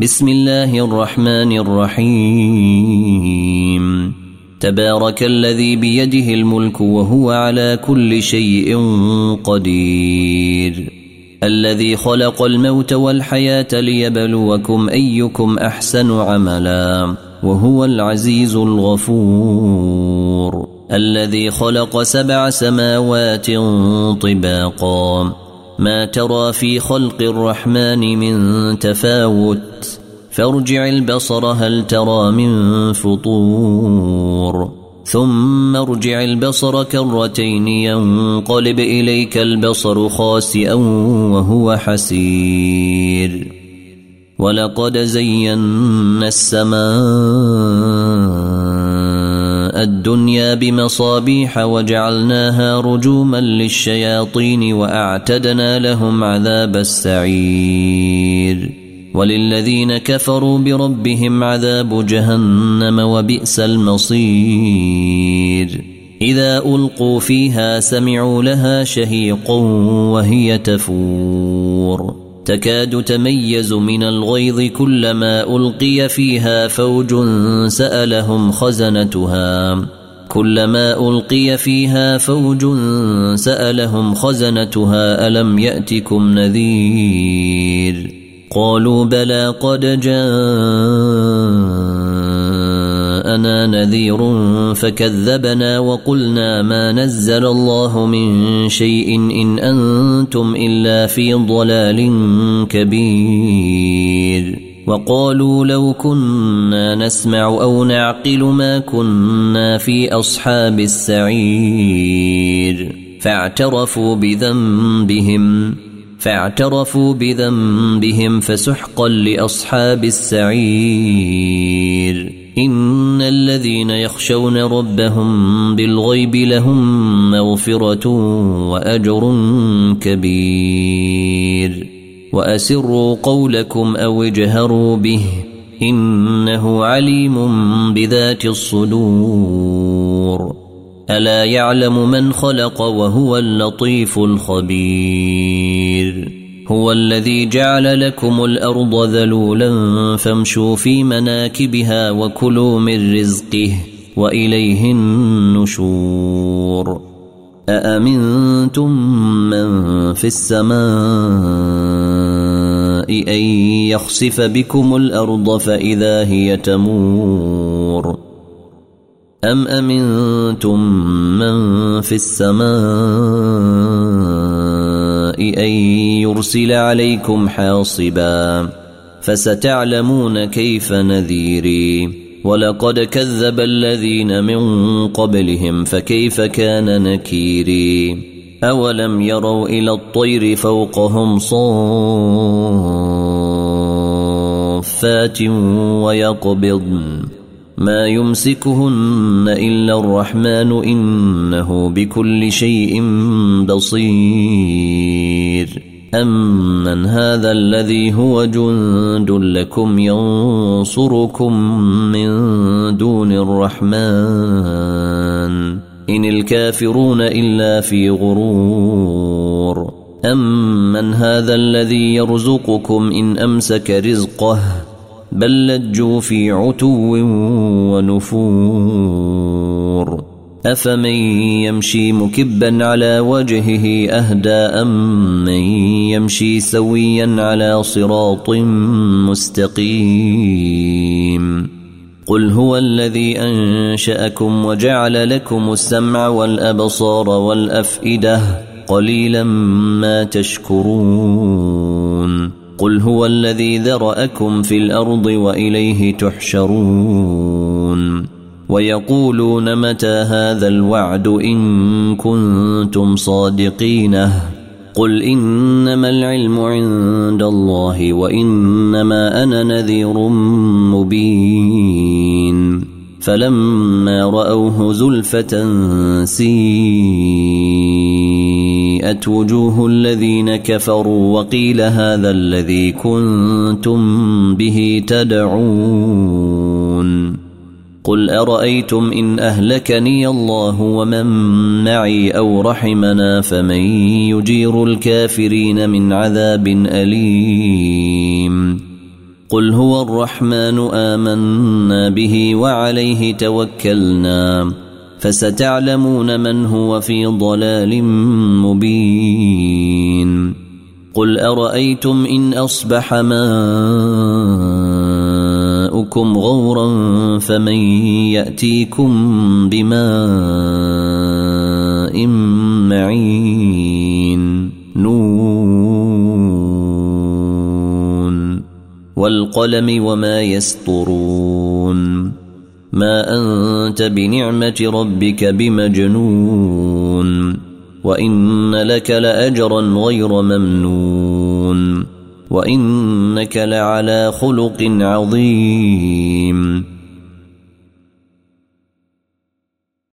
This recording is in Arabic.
بسم الله الرحمن الرحيم. تبارك الذي بيده الملك وهو على كل شيء قدير، الذي خلق الموت والحياة ليبلوكم أيكم أحسن عملا، وهو العزيز الغفور، الذي خلق 7 سماوات طباقا، ما ترى في خلق الرحمن من تفاوت، فارجع البصر هل ترى من فطور، ثم ارجع البصر كرتين ينقلب إليك البصر خاسئا وهو حسير. ولقد زينا السماء الدنيا بمصابيح وجعلناها رجوما للشياطين وأعتدنا لهم عذاب السعير. وللذين كفروا بربهم عذاب جهنم وبئس المصير. إذا ألقوا فيها سمعوا لها شهيقا وهي تفور، تكاد تميز من الغيظ كلما ألقي فيها فوج سألهم خزنتها ألم يأتكم نذير؟ قالوا بلى قد جاءنا نذير فكذبنا وقلنا ما نزل الله من شيء إن أنتم إلا في ضلال كبير. وقالوا لو كنا نسمع أو نعقل ما كنا في أصحاب السعير. فاعترفوا بذنبهم فسحقا لأصحاب السعير. إن الذين يخشون ربهم بالغيب لهم مغفرة وأجر كبير. وأسروا قولكم أو اجهروا به إنه عليم بذات الصدور. ألا يعلم من خلق وهو اللطيف الخبير. هو الذي جعل لكم الأرض ذلولا فامشوا في مناكبها وكلوا من رزقه وإليه النشور. أأمنتم من في السماء أن يخسف بكم الأرض فإذا هي تمور، أم أمنتم من في السماء أن يرسل عليكم حاصبا فستعلمون كيف نذيري. ولقد كذب الذين من قبلهم فكيف كان نكيري. أولم يروا إلى الطير فوقهم صافات ويقبضن ما يمسكهن إلا الرحمن إنه بكل شيء بصير. أمن هذا الذي هو جند لكم ينصركم من دون الرحمن إن الكافرون إلا في غرور. أمن هذا الذي يرزقكم إن أمسك رزقه بل لجوا في عتو ونفور. أفمن يمشي مكبا على وجهه أهدى أم من يمشي سويا على صراط مستقيم. قل هو الذي أنشأكم وجعل لكم السمع والأبصار والأفئدة قليلا ما تشكرون. قل هو الذي ذرأكم في الأرض وإليه تحشرون. ويقولون متى هذا الوعد إن كنتم صادقين. قل إنما العلم عند الله وإنما أنا نذير مبين. فلما رأوه زلفة سيئت وجوه الذين كفروا وقيل هذا الذي كنتم به تدعون. قل أرأيتم إن أهلكني الله ومن معي أو رحمنا فمن يجير الكافرين من عذاب أليم. قل هو الرحمن آمنا به وعليه توكلنا فستعلمون من هو في ضلال مبين قل أرأيتم إن أصبح ماؤكم غورا فمن يأتيكم بماء معين نون والقلم وما يسطرون ما أنت بنعمة ربك بمجنون وإن لك لأجرا غير ممنون وإنك لعلى خلق عظيم